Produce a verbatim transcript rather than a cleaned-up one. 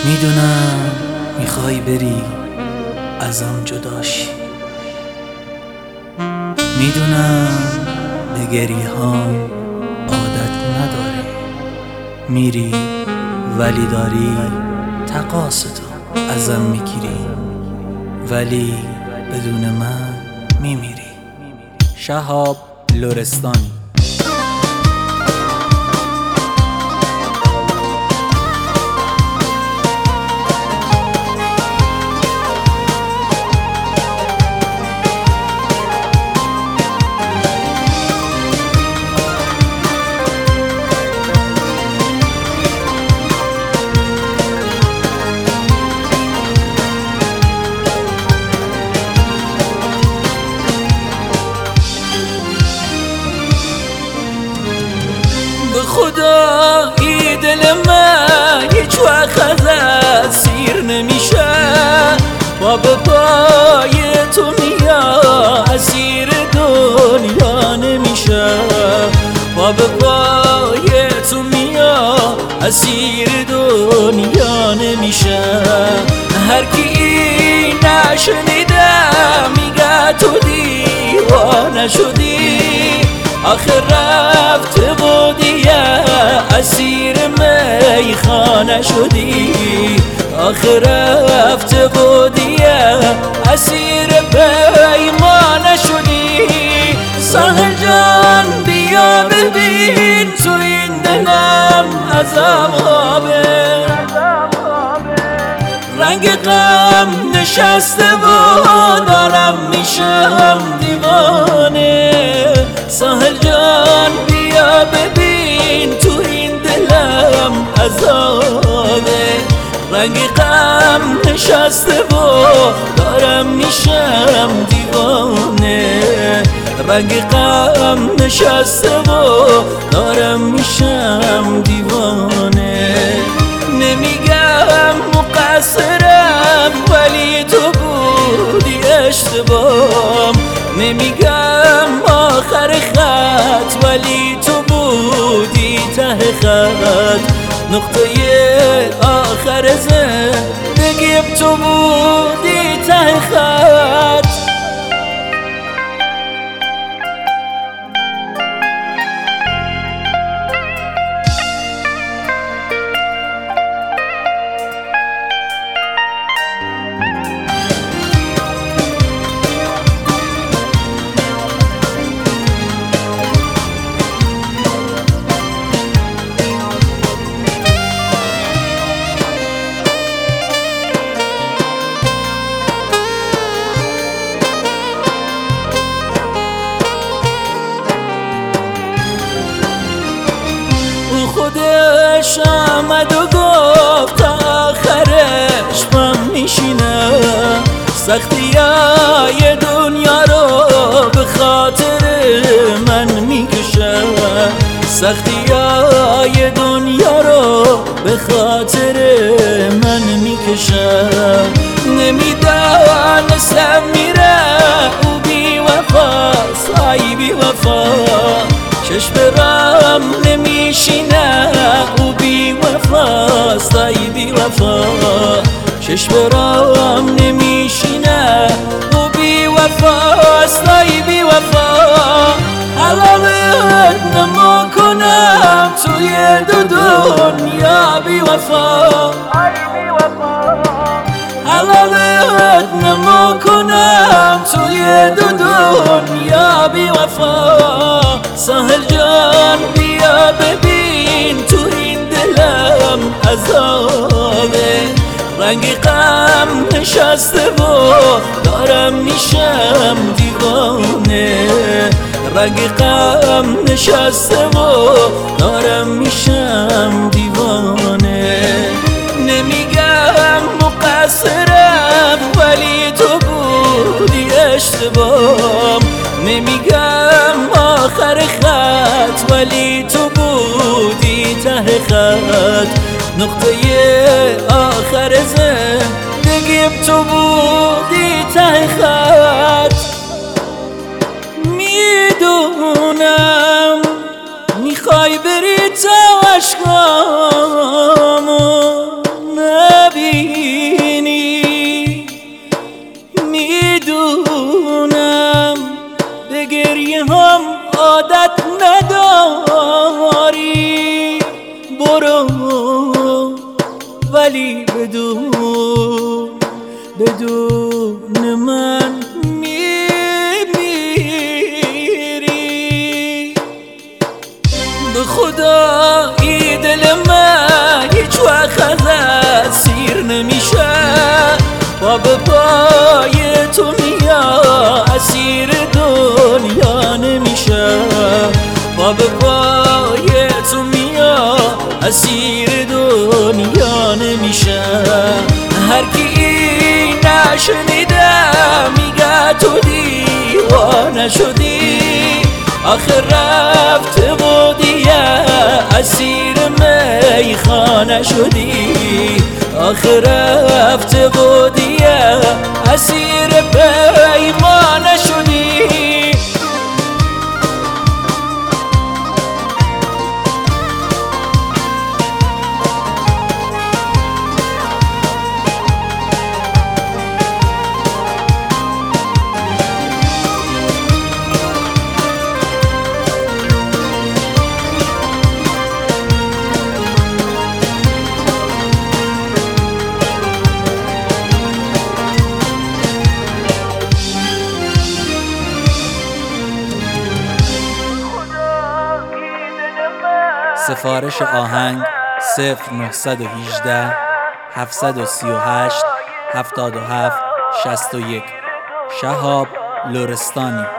میدونم میخوای بری ازم جداشی، میدونم به گریه هام عادت نداره، میری ولی داری تقاص تو ازم میگیری، ولی بدون من میمیری. شهاب لرستانی. خدا ای دل من هیچ وقت ازت سیر نمیشه، با به پای تو میاد اسیر دنیا نمیشه، با به پای تو میاد اسیر دنیا نمیشه. هر کی نشنیده میگه تو دیوانه شدی، آخر رفته بودی اسیر میخانه شدی، آخر رفته بودی اسیر پیمانه شدی. ساحل جان بیا ببین تو این دلم عذاب آبه، رنگ غم نشسته و دارم میشم دیوانه. ساحل جان بیا ببین تو این دلم عذابه، رنگ غم نشسته و دارم میشم دیوانه، رنگ غم نشسته و دارم میشم دیوانه. نمیگم مقصرم ولی تو بودی اشتباهم، نمیگم آخر خط ولی تو بودی ته خط، نقطه آخر زندگیم تو بودی ته خط. خودش آمد و گفت تا آخرش من میشینه، سختی های دنیا رو به خاطر من میکشه، سختی های دنیا رو به خاطر من میکشه. نمیدانستم میره او بی وفاست، ای بی وفا چشم برام نمیشینه او بی وفاست، ای بی وفا چشم برام نمیشینه او بی وفاست، ای بی وفا. حلالت نما کنم توی دو دنیا بی وفا، حلالت نما کنم توی دو دنیا بی وفا. ساحل جان بیا ببین تو این دلم عذابه، رنگ غم نشسته و دارم میشم دیوانه، رنگ غم نشسته و دارم میشم دیوانه. نمیگم مقصرم ولی تو بودی اشتباهم، نمیگم آخر خط ولی تو بودی ته خط، نقطه آخر زندگیم تو بودی ته خط. میدونم میخوای بری تا عشقامو نبی ولی بدون بدون من میمیری. به خدا این دل من هیچ وقت ازت سیر نمیشه، با به پای تو میاد اسیر دنیا نمیشه، با به پای تو میاد اسیر دنیا نمیشه. هر کی این نشنیده میگه تو دیوانه شدی، آخر رفته و دیگه اسیر میخانه شدی، آخر رفته و دیگه اسیر پیمانه شدی. سفارش آهنگ صفر نهصد و هجده هفتصد و سی و هشت هفتاد و هفت شصت و یک. شهاب لرستانی.